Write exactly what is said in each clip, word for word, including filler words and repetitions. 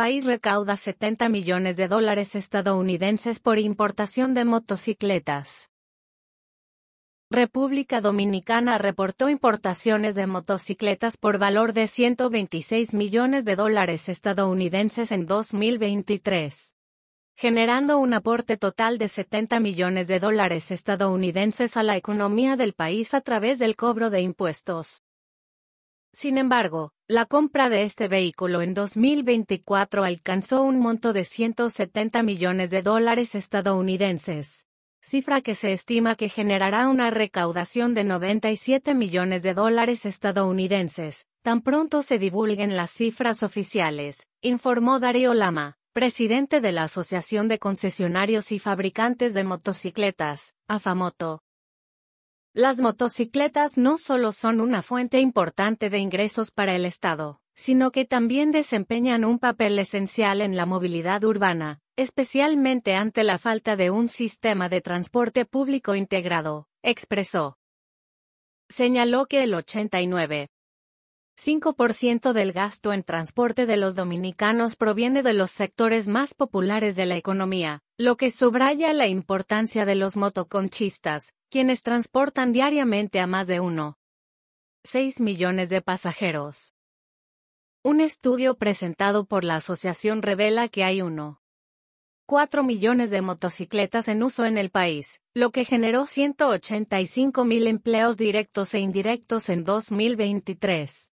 país recauda setenta millones de dólares estadounidenses por importación de motocicletas. República Dominicana reportó importaciones de motocicletas por valor de ciento veintiséis millones de dólares estadounidenses en dos mil veintitrés, generando un aporte total de setenta millones de dólares estadounidenses a la economía del país a través del cobro de impuestos. Sin embargo, la compra de este vehículo en dos mil veinticuatro alcanzó un monto de ciento setenta millones de dólares estadounidenses, cifra que se estima que generará una recaudación de noventa y siete millones de dólares estadounidenses, tan pronto se divulguen las cifras oficiales, informó Darío Lama, presidente de la Asociación de Concesionarios y Fabricantes de Motocicletas, AFAMoto. Las motocicletas no solo son una fuente importante de ingresos para el Estado, sino que también desempeñan un papel esencial en la movilidad urbana, especialmente ante la falta de un sistema de transporte público integrado, expresó. Señaló que el ochenta y nueve punto cinco por ciento del gasto en transporte de los dominicanos proviene de los sectores más populares de la economía, lo que subraya la importancia de los motoconchistas, quienes transportan diariamente a más de uno punto seis millones de pasajeros. Un estudio presentado por la asociación revela que hay uno punto cuatro millones de motocicletas en uso en el país, lo que generó ciento ochenta y cinco mil empleos directos e indirectos en dos mil veintitrés.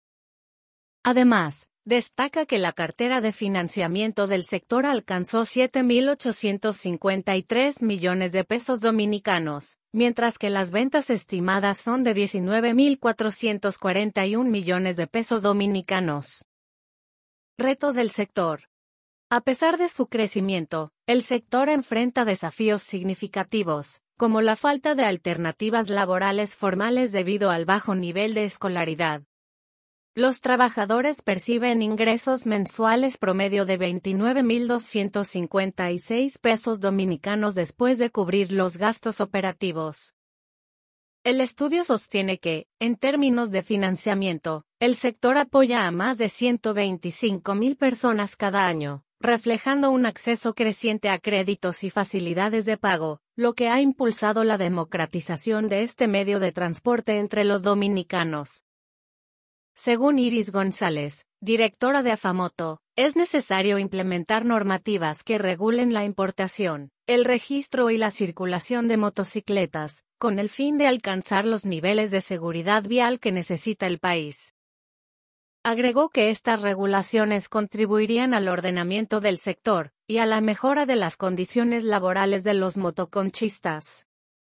Además, destaca que la cartera de financiamiento del sector alcanzó siete mil ochocientos cincuenta y tres millones de pesos dominicanos, mientras que las ventas estimadas son de diecinueve mil cuatrocientos cuarenta y un millones de pesos dominicanos. Retos del sector. A pesar de su crecimiento, el sector enfrenta desafíos significativos, como la falta de alternativas laborales formales debido al bajo nivel de escolaridad. Los trabajadores perciben ingresos mensuales promedio de veintinueve mil doscientos cincuenta y seis pesos dominicanos después de cubrir los gastos operativos. El estudio sostiene que, en términos de financiamiento, el sector apoya a más de ciento veinticinco mil personas cada año, reflejando un acceso creciente a créditos y facilidades de pago, lo que ha impulsado la democratización de este medio de transporte entre los dominicanos. Según Iris González, directora de AFAMoto, es necesario implementar normativas que regulen la importación, el registro y la circulación de motocicletas, con el fin de alcanzar los niveles de seguridad vial que necesita el país. Agregó que estas regulaciones contribuirían al ordenamiento del sector y a la mejora de las condiciones laborales de los motoconchistas.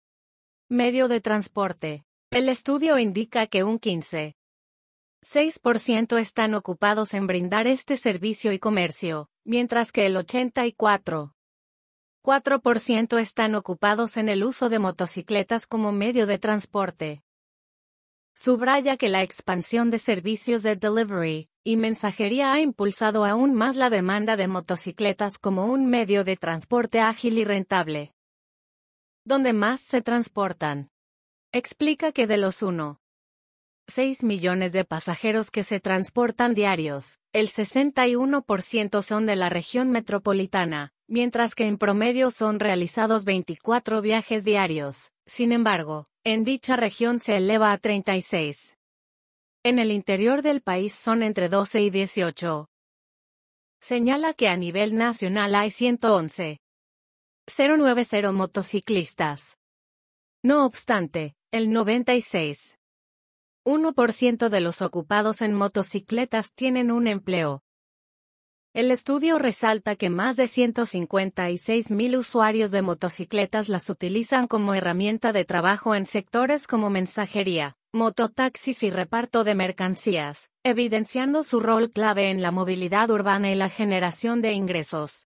Medio de transporte. El estudio indica que un quince punto seis por ciento están ocupados en brindar este servicio y comercio, mientras que el ochenta y cuatro punto cuatro por ciento están ocupados en el uso de motocicletas como medio de transporte. Subraya que la expansión de servicios de delivery y mensajería ha impulsado aún más la demanda de motocicletas como un medio de transporte ágil y rentable. ¿Dónde más se transportan? Explica que de los uno punto seis millones de pasajeros que se transportan diarios, el sesenta y uno por ciento son de la región metropolitana, mientras que en promedio son realizados veinticuatro viajes diarios. Sin embargo, en dicha región se eleva a treinta y seis. En el interior del país son entre doce y dieciocho. Señala que a nivel nacional hay ciento once mil noventa motociclistas. No obstante, el noventa y seis punto uno por ciento de los ocupados en motocicletas tienen un empleo. El estudio resalta que más de ciento cincuenta y seis mil usuarios de motocicletas las utilizan como herramienta de trabajo en sectores como mensajería, mototaxis y reparto de mercancías, evidenciando su rol clave en la movilidad urbana y la generación de ingresos.